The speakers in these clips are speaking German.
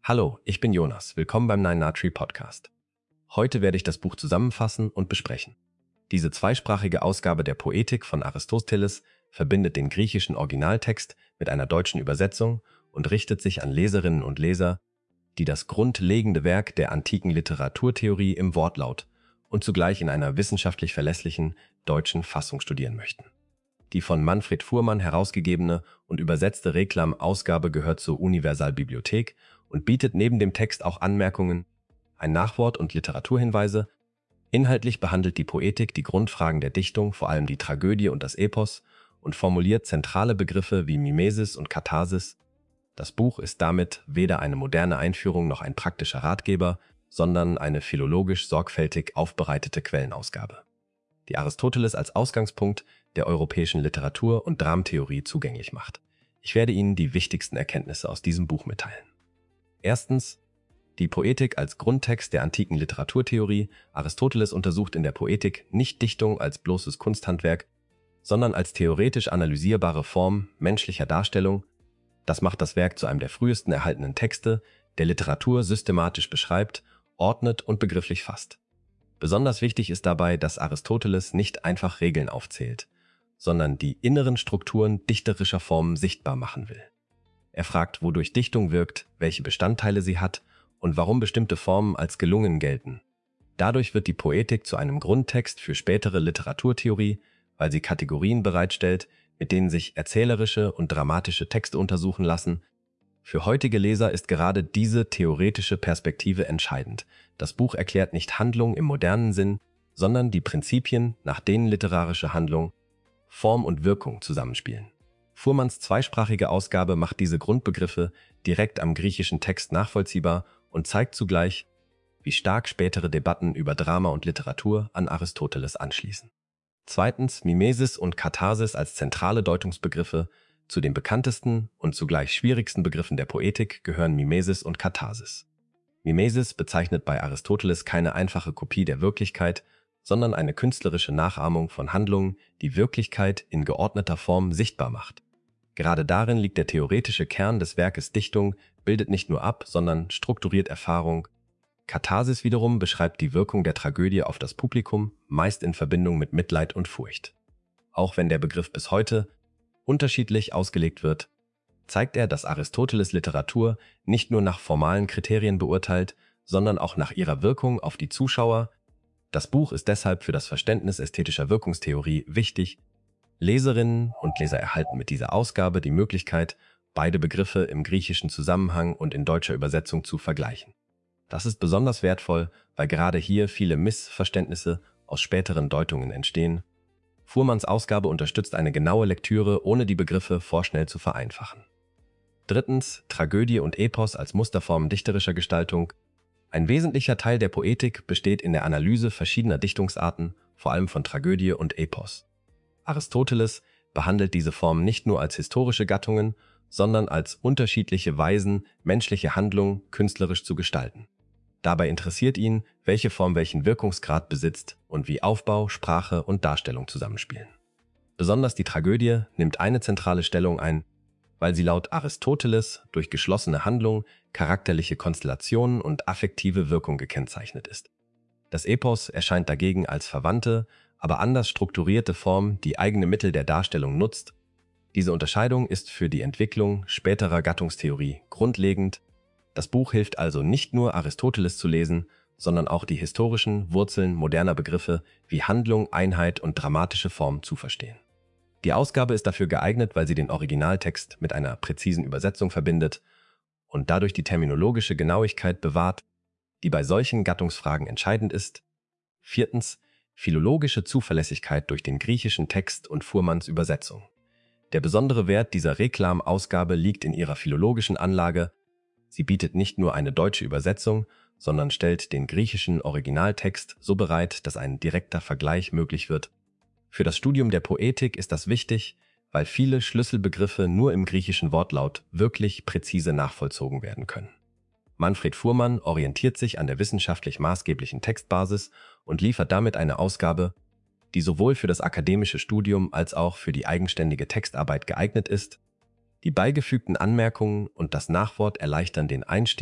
Hallo, ich bin Jonas. Willkommen beim Nine Nine Tree Podcast. Heute werde ich das Buch zusammenfassen und besprechen. Diese zweisprachige Ausgabe der Poetik von Aristoteles verbindet den griechischen Originaltext mit einer deutschen Übersetzung und richtet sich an Leserinnen und Leser, die das grundlegende Werk der antiken Literaturtheorie im Wortlaut und zugleich in einer wissenschaftlich verlässlichen deutschen Fassung studieren möchten. Die von Manfred Fuhrmann herausgegebene und übersetzte Reklam-Ausgabe gehört zur Universalbibliothek und bietet neben dem Text auch Anmerkungen, ein Nachwort und Literaturhinweise. Inhaltlich behandelt die Poetik die Grundfragen der Dichtung, vor allem die Tragödie und das Epos, und formuliert zentrale Begriffe wie Mimesis und Katharsis. Das Buch ist damit weder eine moderne Einführung noch ein praktischer Ratgeber, sondern eine philologisch sorgfältig aufbereitete Quellenausgabe, die Aristoteles als Ausgangspunkt der europäischen Literatur- und Dramentheorie zugänglich macht. Ich werde Ihnen die wichtigsten Erkenntnisse aus diesem Buch mitteilen. Erstens, die Poetik als Grundtext der antiken Literaturtheorie. Aristoteles untersucht in der Poetik nicht Dichtung als bloßes Kunsthandwerk, sondern als theoretisch analysierbare Form menschlicher Darstellung. Das macht das Werk zu einem der frühesten erhaltenen Texte, der Literatur systematisch beschreibt, ordnet und begrifflich fasst. Besonders wichtig ist dabei, dass Aristoteles nicht einfach Regeln aufzählt, sondern die inneren Strukturen dichterischer Formen sichtbar machen will. Er fragt, wodurch Dichtung wirkt, welche Bestandteile sie hat und warum bestimmte Formen als gelungen gelten. Dadurch wird die Poetik zu einem Grundtext für spätere Literaturtheorie, weil sie Kategorien bereitstellt, mit denen sich erzählerische und dramatische Texte untersuchen lassen. Für heutige Leser ist gerade diese theoretische Perspektive entscheidend. Das Buch erklärt nicht Handlung im modernen Sinn, sondern die Prinzipien, nach denen literarische Handlung, Form und Wirkung zusammenspielen. Fuhrmanns zweisprachige Ausgabe macht diese Grundbegriffe direkt am griechischen Text nachvollziehbar und zeigt zugleich, wie stark spätere Debatten über Drama und Literatur an Aristoteles anschließen. Zweitens, Mimesis und Katharsis als zentrale Deutungsbegriffe. Zu den bekanntesten und zugleich schwierigsten Begriffen der Poetik gehören Mimesis und Katharsis. Mimesis bezeichnet bei Aristoteles keine einfache Kopie der Wirklichkeit, sondern eine künstlerische Nachahmung von Handlungen, die Wirklichkeit in geordneter Form sichtbar macht. Gerade darin liegt der theoretische Kern des Werkes. Dichtung bildet nicht nur ab, sondern strukturiert Erfahrung. Katharsis wiederum beschreibt die Wirkung der Tragödie auf das Publikum, meist in Verbindung mit Mitleid und Furcht. Auch wenn der Begriff bis heute unterschiedlich ausgelegt wird, zeigt er, dass Aristoteles Literatur nicht nur nach formalen Kriterien beurteilt, sondern auch nach ihrer Wirkung auf die Zuschauer. Das Buch ist deshalb für das Verständnis ästhetischer Wirkungstheorie wichtig. Leserinnen und Leser erhalten mit dieser Ausgabe die Möglichkeit, beide Begriffe im griechischen Zusammenhang und in deutscher Übersetzung zu vergleichen. Das ist besonders wertvoll, weil gerade hier viele Missverständnisse aus späteren Deutungen entstehen. Fuhrmanns Ausgabe unterstützt eine genaue Lektüre, ohne die Begriffe vorschnell zu vereinfachen. Drittens, Tragödie und Epos als Musterformen dichterischer Gestaltung. Ein wesentlicher Teil der Poetik besteht in der Analyse verschiedener Dichtungsarten, vor allem von Tragödie und Epos. Aristoteles behandelt diese Formen nicht nur als historische Gattungen, sondern als unterschiedliche Weisen, menschliche Handlungen künstlerisch zu gestalten. Dabei interessiert ihn, welche Form welchen Wirkungsgrad besitzt und wie Aufbau, Sprache und Darstellung zusammenspielen. Besonders die Tragödie nimmt eine zentrale Stellung ein, weil sie laut Aristoteles durch geschlossene Handlung, charakterliche Konstellationen und affektive Wirkung gekennzeichnet ist. Das Epos erscheint dagegen als verwandte, aber anders strukturierte Form, die eigene Mittel der Darstellung nutzt. Diese Unterscheidung ist für die Entwicklung späterer Gattungstheorie grundlegend. Das Buch hilft also nicht nur Aristoteles zu lesen, sondern auch die historischen Wurzeln moderner Begriffe wie Handlung, Einheit und dramatische Form zu verstehen. Die Ausgabe ist dafür geeignet, weil sie den Originaltext mit einer präzisen Übersetzung verbindet und dadurch die terminologische Genauigkeit bewahrt, die bei solchen Gattungsfragen entscheidend ist. Viertens, philologische Zuverlässigkeit durch den griechischen Text und Fuhrmanns Übersetzung. Der besondere Wert dieser Reklam-Ausgabe liegt in ihrer philologischen Anlage. Sie bietet nicht nur eine deutsche Übersetzung, sondern stellt den griechischen Originaltext so bereit, dass ein direkter Vergleich möglich wird. Für das Studium der Poetik ist das wichtig, weil viele Schlüsselbegriffe nur im griechischen Wortlaut wirklich präzise nachvollzogen werden können. Manfred Fuhrmann orientiert sich an der wissenschaftlich maßgeblichen Textbasis und liefert damit eine Ausgabe, die sowohl für das akademische Studium als auch für die eigenständige Textarbeit geeignet ist. Die beigefügten Anmerkungen und das Nachwort erleichtern den Einstieg,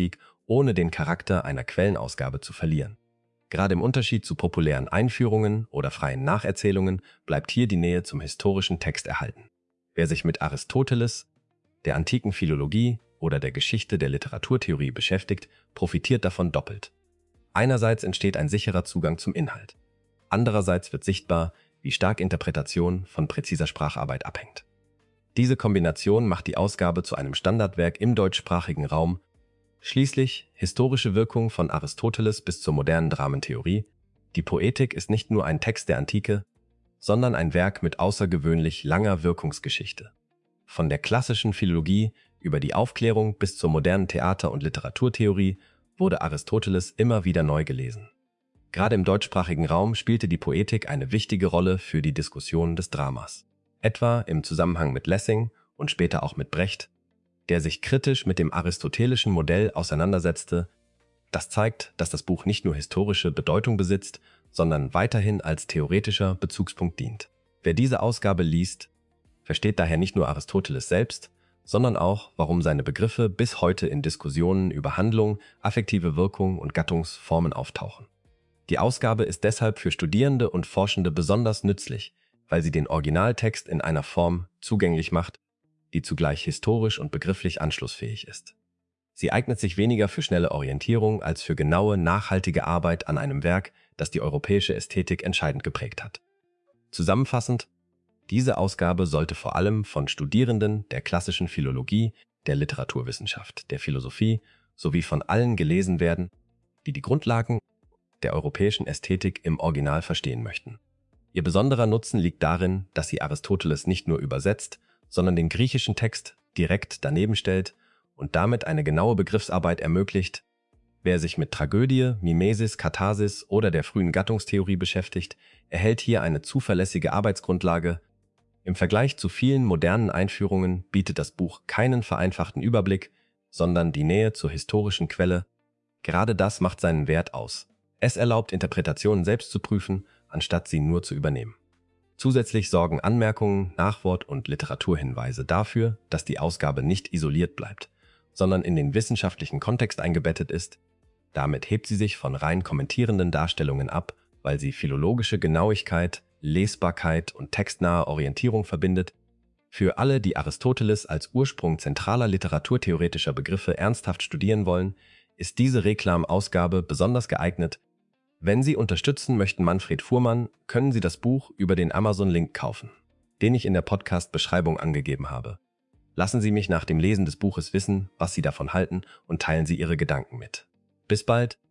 ohne den Charakter einer Quellenausgabe zu verlieren. Gerade im Unterschied zu populären Einführungen oder freien Nacherzählungen bleibt hier die Nähe zum historischen Text erhalten. Wer sich mit Aristoteles, der antiken Philologie oder der Geschichte der Literaturtheorie beschäftigt, profitiert davon doppelt. Einerseits entsteht ein sicherer Zugang zum Inhalt. Andererseits wird sichtbar, wie stark Interpretation von präziser Spracharbeit abhängt. Diese Kombination macht die Ausgabe zu einem Standardwerk im deutschsprachigen Raum. Schließlich historische Wirkung von Aristoteles bis zur modernen Dramentheorie. Die Poetik ist nicht nur ein Text der Antike, sondern ein Werk mit außergewöhnlich langer Wirkungsgeschichte. Von der klassischen Philologie über die Aufklärung bis zur modernen Theater- und Literaturtheorie wurde Aristoteles immer wieder neu gelesen. Gerade im deutschsprachigen Raum spielte die Poetik eine wichtige Rolle für die Diskussion des Dramas. Etwa im Zusammenhang mit Lessing und später auch mit Brecht, der sich kritisch mit dem aristotelischen Modell auseinandersetzte. Das zeigt, dass das Buch nicht nur historische Bedeutung besitzt, sondern weiterhin als theoretischer Bezugspunkt dient. Wer diese Ausgabe liest, versteht daher nicht nur Aristoteles selbst, sondern auch, warum seine Begriffe bis heute in Diskussionen über Handlung, affektive Wirkung und Gattungsformen auftauchen. Die Ausgabe ist deshalb für Studierende und Forschende besonders nützlich, weil sie den Originaltext in einer Form zugänglich macht, die zugleich historisch und begrifflich anschlussfähig ist. Sie eignet sich weniger für schnelle Orientierung als für genaue, nachhaltige Arbeit an einem Werk, das die europäische Ästhetik entscheidend geprägt hat. Zusammenfassend, diese Ausgabe sollte vor allem von Studierenden der klassischen Philologie, der Literaturwissenschaft, der Philosophie sowie von allen gelesen werden, die die Grundlagen der europäischen Ästhetik im Original verstehen möchten. Ihr besonderer Nutzen liegt darin, dass sie Aristoteles nicht nur übersetzt, sondern den griechischen Text direkt daneben stellt und damit eine genaue Begriffsarbeit ermöglicht. Wer sich mit Tragödie, Mimesis, Katharsis oder der frühen Gattungstheorie beschäftigt, erhält hier eine zuverlässige Arbeitsgrundlage. Im Vergleich zu vielen modernen Einführungen bietet das Buch keinen vereinfachten Überblick, sondern die Nähe zur historischen Quelle. Gerade das macht seinen Wert aus. Es erlaubt, Interpretationen selbst zu prüfen, anstatt sie nur zu übernehmen. Zusätzlich sorgen Anmerkungen, Nachwort und Literaturhinweise dafür, dass die Ausgabe nicht isoliert bleibt, sondern in den wissenschaftlichen Kontext eingebettet ist. Damit hebt sie sich von rein kommentierenden Darstellungen ab, weil sie philologische Genauigkeit, Lesbarkeit und textnahe Orientierung verbindet. Für alle, die Aristoteles als Ursprung zentraler literaturtheoretischer Begriffe ernsthaft studieren wollen, ist diese Reklam-Ausgabe besonders geeignet. Wenn Sie unterstützen möchten Manfred Fuhrmann, können Sie das Buch über den Amazon-Link kaufen, den ich in der Podcast-Beschreibung angegeben habe. Lassen Sie mich nach dem Lesen des Buches wissen, was Sie davon halten und teilen Sie Ihre Gedanken mit. Bis bald!